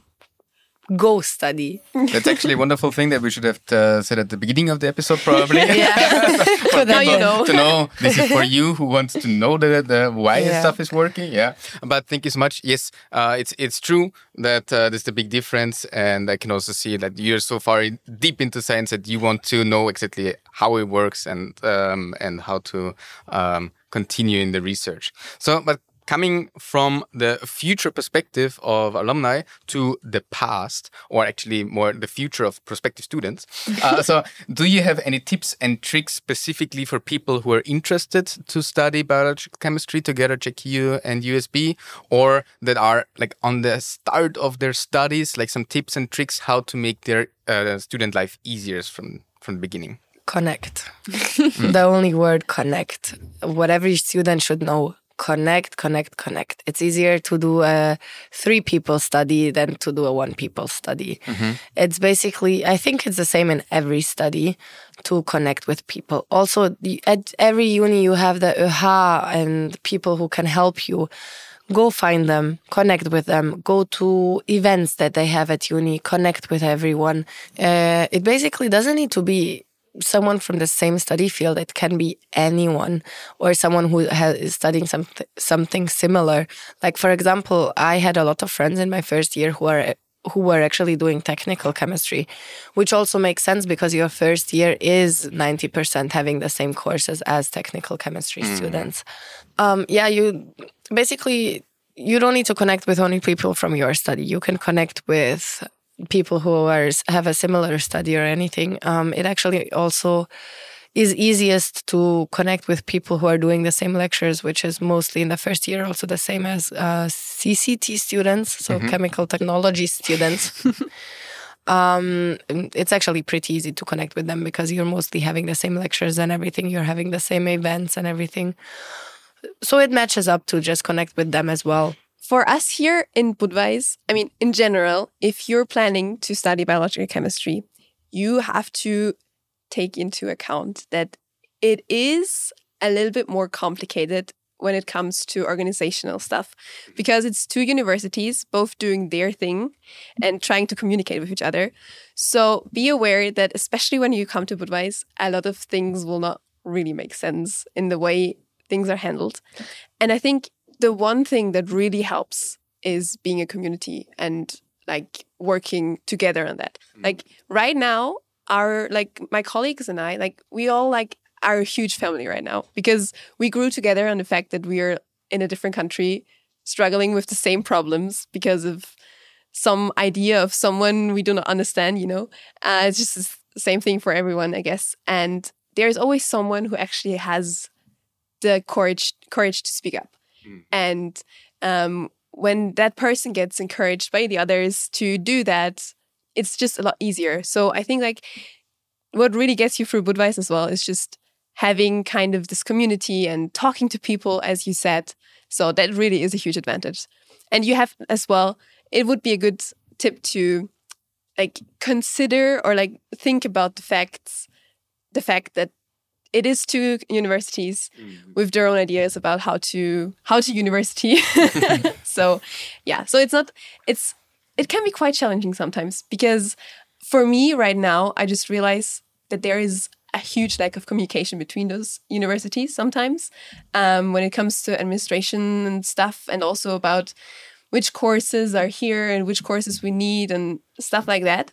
Go study. That's actually a wonderful thing that we should have uh, said at the beginning of the episode, probably. Yeah. For now you know. To know this is for you who wants to know the, the why yeah. stuff is working. Yeah. But thank you so much. Yes, uh, it's it's true that uh, there's the big difference, and I can also see that you're so far in, deep into science that you want to know exactly how it works and um, and how to um, continue in the research. So, but. Coming from the future perspective of alumni to the past, or actually more the future of prospective students. Uh, so do you have any tips and tricks specifically for people who are interested to study biological chemistry together at J K U and U S B, or that are like on the start of their studies, like some tips and tricks how to make their uh, student life easier from, from the beginning? Connect. The only word, connect. What every student should know. Connect, connect, connect. It's easier to do a three people study than to do a one people study. Mm-hmm. It's basically, I think it's the same in every study to connect with people. Also, at every uni you have the U H A and people who can help you. Go find them, connect with them, go to events that they have at uni, connect with everyone. Uh, it basically doesn't need to be someone from the same study field. It can be anyone or someone who has, is studying something something similar. Like, for example, I had a lot of friends in my first year who are who were actually doing technical chemistry, which also makes sense because your first year is ninety percent having the same courses as technical chemistry mm. students. Um, yeah, you basically, you don't need to connect with only people from your study. You can connect with people who are have a similar study or anything. Um, it actually also is easiest to connect with people who are doing the same lectures, which is mostly in the first year also the same as uh, C C T students, so mm-hmm. chemical technology students. um, it's actually pretty easy to connect with them because you're mostly having the same lectures and everything. You're having the same events and everything. So it matches up to just connect with them as well. For us here in Budweis, I mean, in general, if you're planning to study biological chemistry, you have to take into account that it is a little bit more complicated when it comes to organizational stuff, because it's two universities both doing their thing and trying to communicate with each other. So be aware that especially when you come to Budweis, a lot of things will not really make sense in the way things are handled. And I think the one thing that really helps is being a community and like working together on that. Mm. Like right now, our like my colleagues and I, like we all like are a huge family right now because we grew together on the fact that we are in a different country, struggling with the same problems because of some idea of someone we do not understand. You know, uh, it's just the same thing for everyone, I guess. And there's always someone who actually has the courage courage to speak up. And um, when that person gets encouraged by the others to do that, it's just a lot easier. So I think like what really gets you through Budweis as well is just having kind of this community and talking to people, as you said. So that really is a huge advantage. And you have as well, it would be a good tip to like consider or like think about the facts, the fact that it is two universities mm-hmm. with their own ideas about how to how to university. So yeah, so it's not it's it can be quite challenging sometimes because for me right now, I just realize that there is a huge lack of communication between those universities sometimes um, when it comes to administration and stuff, and also about which courses are here and which courses we need and stuff like that.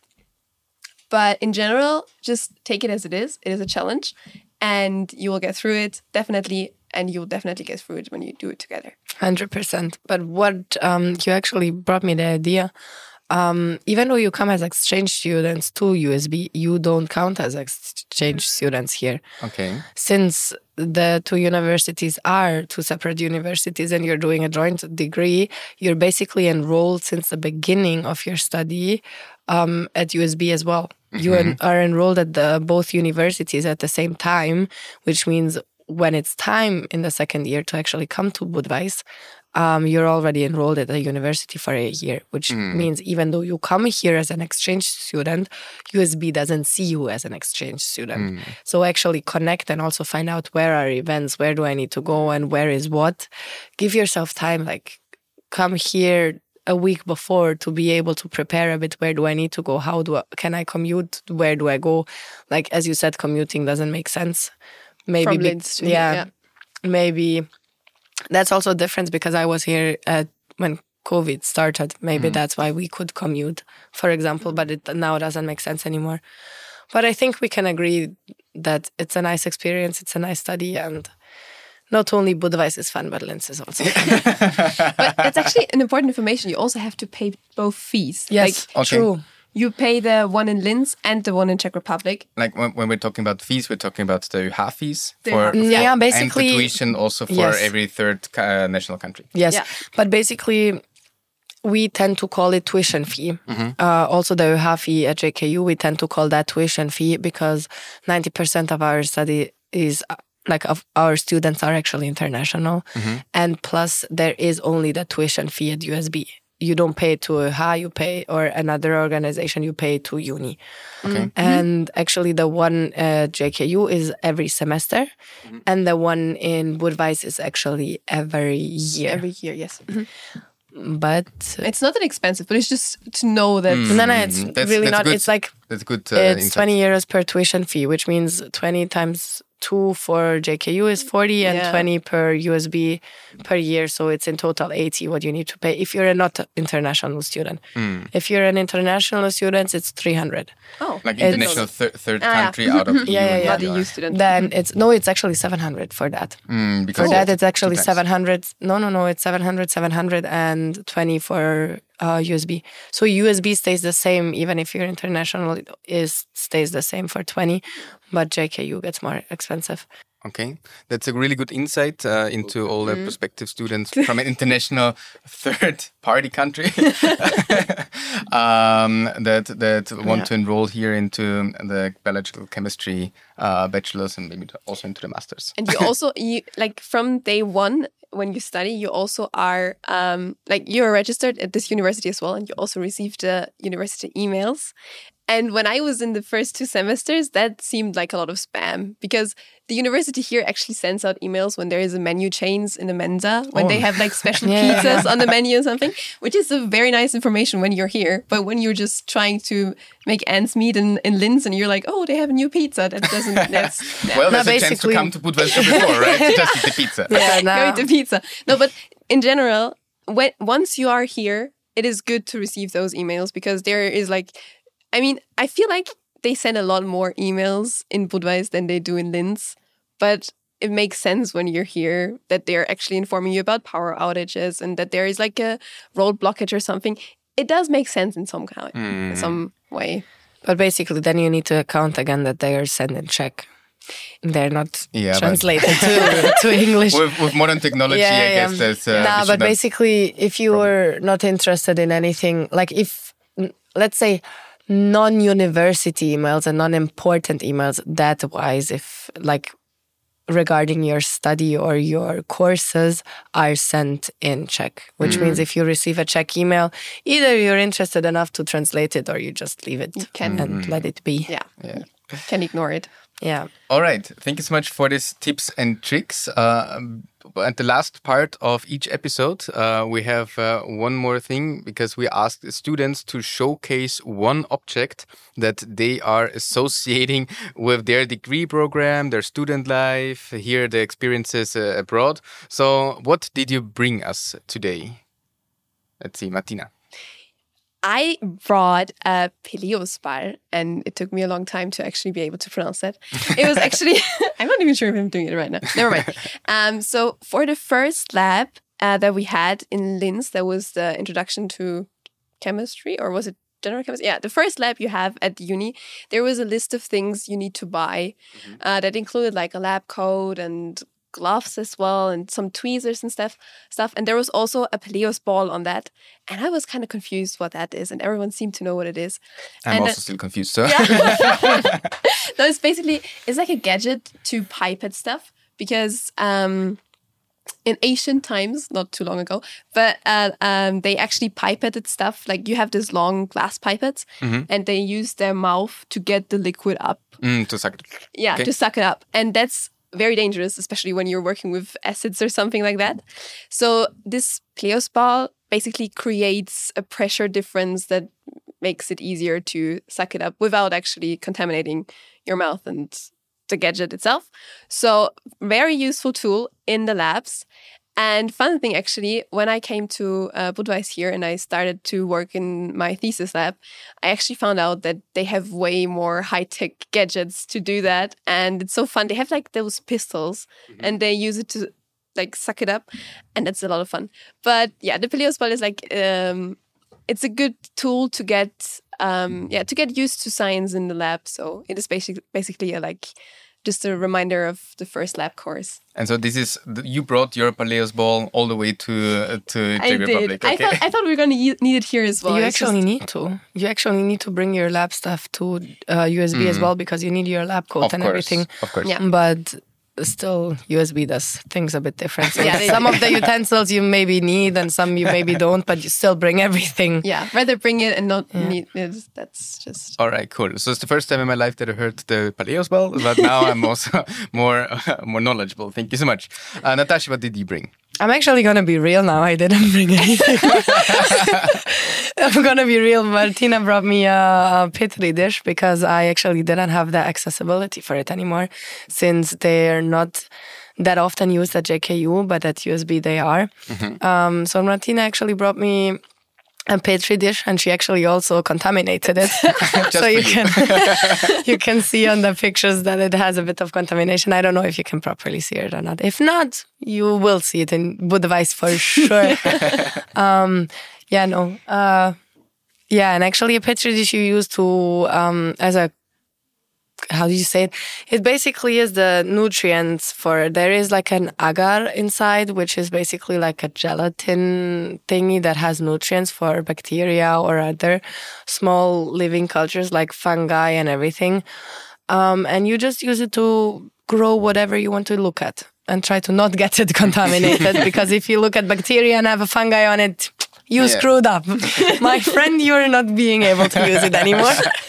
But in general, just take it as it is. It is a challenge and you will get through it, definitely. And you'll definitely get through it when you do it together. one hundred percent. But what um, you actually brought me the idea. Um, even though you come as exchange students to U S B, you don't count as exchange students here. Okay. Since the two universities are two separate universities and you're doing a joint degree, you're basically enrolled since the beginning of your study um, at U S B as well. Mm-hmm. You en- are enrolled at the, both universities at the same time, which means when it's time in the second year to actually come to Budweis, Um, you're already enrolled at a university for a year, which mm. means even though you come here as an exchange student, U S B doesn't see you as an exchange student. Mm. So actually connect and also find out where are events, where do I need to go and where is what. Give yourself time, like come here a week before to be able to prepare a bit. Where do I need to go? How do I, can I commute? Where do I go? Like, as you said, commuting doesn't make sense. Maybe, From Linz to yeah, yeah, maybe... That's also a difference because I was here at, when COVID started. Maybe mm. that's why we could commute, for example, but it now doesn't make sense anymore. But I think we can agree that it's a nice experience, it's a nice study, and not only Budweis is fun, but Linz is also fun. But it's actually an important information. You also have to pay both fees. Yes, like, okay. True. You pay the one in Linz and the one in Czech Republic. Like when, when we're talking about fees, we're talking about the U H A fees The for yeah, yeah, basically, and the tuition also for yes. every third uh, national country. Yes, yeah. But basically, we tend to call it tuition fee. Mm-hmm. Uh, also, the U H A fee at J K U, we tend to call that tuition fee because ninety percent of our study is uh, like of our students are actually international, mm-hmm. and plus there is only the tuition fee at U S B. You don't pay to U H A, you pay, or another organization, you pay to uni. Okay. And actually the one at J K U is every semester, mm-hmm. and the one in Budweis is actually every year. Every year, yes. Mm-hmm. But... It's not that expensive, but it's just to know that... Mm. No, no, it's that's, really that's not. Good, it's like... That's good. Uh, it's insight. twenty euros per tuition fee, which means twenty times two for J K U is forty and yeah. twenty per U S B per year. So it's in total eighty what you need to pay if you're a not international student. Mm. If you're an international student, it's three hundred. Oh, like international thir third ah, country yeah. out of yeah, yeah, yeah. Not a E U student. Then it's no, it's actually seven hundred for that. Mm, for that, it's actually times. seven hundred. No, no, no, it's seven hundred, seven hundred and twenty for uh, U S B. So U S B stays the same even if you're international. It is stays the same for twenty, but J K U gets more expensive. Okay, that's a really good insight uh, into all the mm. prospective students from an international third-party country um, that that want yeah. to enroll here into the biological chemistry uh, bachelor's and maybe also into the masters. And you also, you like from day one when you study, you also are um, like you're registered at this university as well, and you also receive the university emails. And when I was in the first two semesters, that seemed like a lot of spam because the university here actually sends out emails when there is a menu change in the Mensa, when oh. they have like special yeah. pizzas on the menu or something, which is a very nice information when you're here. But when you're just trying to make ends meet in, in Linz and you're like, oh, they have a new pizza, that doesn't, that's... Yeah. Well, there's no, a chance to come to Budweis before, right? Just eat the pizza. Yeah, no. Go eat the pizza. No, but in general, when once you are here, it is good to receive those emails because there is like... I mean, I feel like they send a lot more emails in Budweis than they do in Linz, but it makes sense when you're here that they're actually informing you about power outages and that there is like a road blockage or something. It does make sense in some kind, mm. in some way. But basically, then you need to account again that they are sent in Czech. They're not yeah, translated to, to English. With, with modern technology, yeah, I yeah. guess that's... Uh, no, but basically, if you were not interested in anything, like if, let's say, non-university emails and non-important emails, that wise, if like regarding your study or your courses are sent in Czech, which mm. means if you receive a Czech email, either you're interested enough to translate it or you just leave it you can, and mm. let it be. Yeah. yeah. Can ignore it. Yeah. All right. Thank you so much for these tips and tricks. Uh, at the last part of each episode, uh, we have uh, one more thing, because we asked students to showcase one object that they are associating with their degree program, their student life, here the experiences uh, abroad. So what did you bring us today? Let's see, Martina. I brought a Peleosball, and it took me a long time to actually be able to pronounce that. It was actually, I'm not even sure if I'm doing it right now. Never mind. Um, so for the first lab uh, that we had in Linz, that was the introduction to chemistry, or was it general chemistry? Yeah, the first lab you have at the uni, there was a list of things you need to buy mm-hmm. uh, that included like a lab coat and gloves as well, and some tweezers and stuff stuff and there was also a Peleos ball on that, and I was kind of confused what that is, and everyone seemed to know what it is. I'm and, also uh, still confused, sir. Yeah. No, it's basically, it's like a gadget to pipette stuff, because um in ancient times, not too long ago, but uh, um, they actually pipetted stuff. Like you have this long glass pipettes, mm-hmm. and they use their mouth to get the liquid up. Mm, to suck it. Yeah, okay. to suck it up. And that's very dangerous, especially when you're working with acids or something like that. So this Peleos ball basically creates a pressure difference that makes it easier to suck it up without actually contaminating your mouth and the gadget itself. So very useful tool in the labs. And fun thing, actually, when I came to uh, Budweis here and I started to work in my thesis lab, I actually found out that they have way more high-tech gadgets to do that. And it's so fun. They have like those pistols mm-hmm. and they use it to like suck it up. And that's a lot of fun. But yeah, the Peleos ball is like, um, it's a good tool to get, um, yeah, to get used to science in the lab. So it is basically, basically a, like, just a reminder of the first lab course. And so this is, you brought your Peleos ball all the way to uh, to Czech Republic. Okay. I thought I thought we were going to need it here as well. You it's actually just... need to. You actually need to bring your lab stuff to uh, U S B mm. as well, because you need your lab coat of and course. everything. Of course. Yeah. But still, U S B does things a bit different. So yeah, some of the utensils you maybe need and some you maybe don't, but you still bring everything. Yeah, rather bring it and not yeah. need it. That's just... All right, cool. So it's the first time in my life that I heard the Peleos ball, but now I'm also more uh, more knowledgeable. Thank you so much. Uh, Natasha, what did you bring? I'm actually going to be real now. I didn't bring anything. I'm going to be real. Martina brought me a, a Petri dish because I actually didn't have the accessibility for it anymore, since they're not that often used at J K U, but at U S B they are. Mm-hmm. Um, so Martina actually brought me a Petri dish, and she actually also contaminated it. So you can you can see on the pictures that it has a bit of contamination. I don't know if you can properly see it or not. If not, you will see it in Budweis for sure. um, yeah, no. Uh, yeah, and actually a Petri dish you use to, um, as a, how do you say it? It basically is the nutrients for, there is like an agar inside, which is basically like a gelatin thingy that has nutrients for bacteria or other small living cultures like fungi and everything. Um, and you just use it to grow whatever you want to look at and try to not get it contaminated. Because if you look at bacteria and have a fungi on it, you yeah. screwed up. My friend, you're not being able to use it anymore.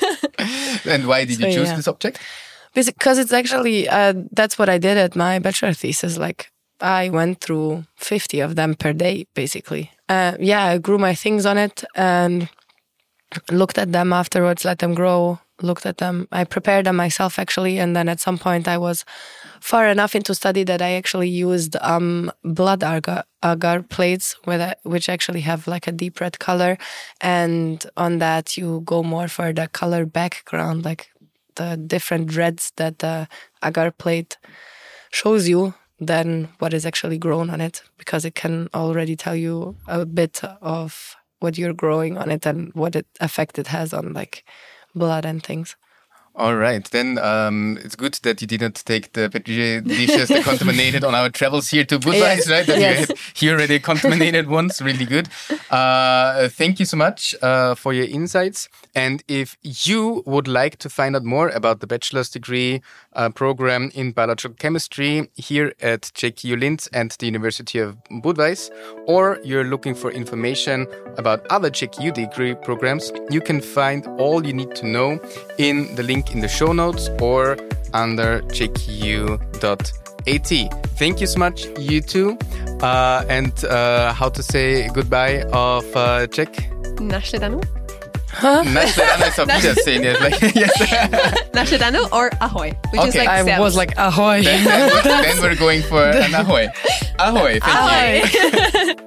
And why did you so, choose yeah. this object? Because it's actually, uh, that's what I did at my bachelor thesis. Like, I went through fifty of them per day, basically. Uh, yeah, I grew my things on it and looked at them afterwards, let them grow, looked at them. I prepared them myself, actually. And then at some point, I was far enough into study that I actually used um, blood agar, agar plates, with a, which actually have like a deep red color. And on that, you go more for the color background, like the different reds that the agar plate shows you than what is actually grown on it, because it can already tell you a bit of what you're growing on it and what it effect it has on like blood and things. All right, then um, it's good that you did not take the Petri dishes that contaminated on our travels here to Budweis, yes. right? That yes. you had here already contaminated ones, really good. Uh, thank you so much uh, for your insights. And if you would like to find out more about the bachelor's degree uh, program in biological chemistry here at J K U Linz and the University of Budweis, or you're looking for information about other J K U degree programs, you can find all you need to know in the link in the show notes or under j k u dot a t. Thank you so much, you two. Uh, and uh, how to say goodbye of uh, Czech? Nashledanu? Huh? Nashledanu is auf Wiedersehen. Yes, like, yes. Nashledanu or ahoy, which Okay. is like I servus. was like, ahoy. then, then, we're, then we're going for an ahoy. Ahoy. Thank you. Ahoy.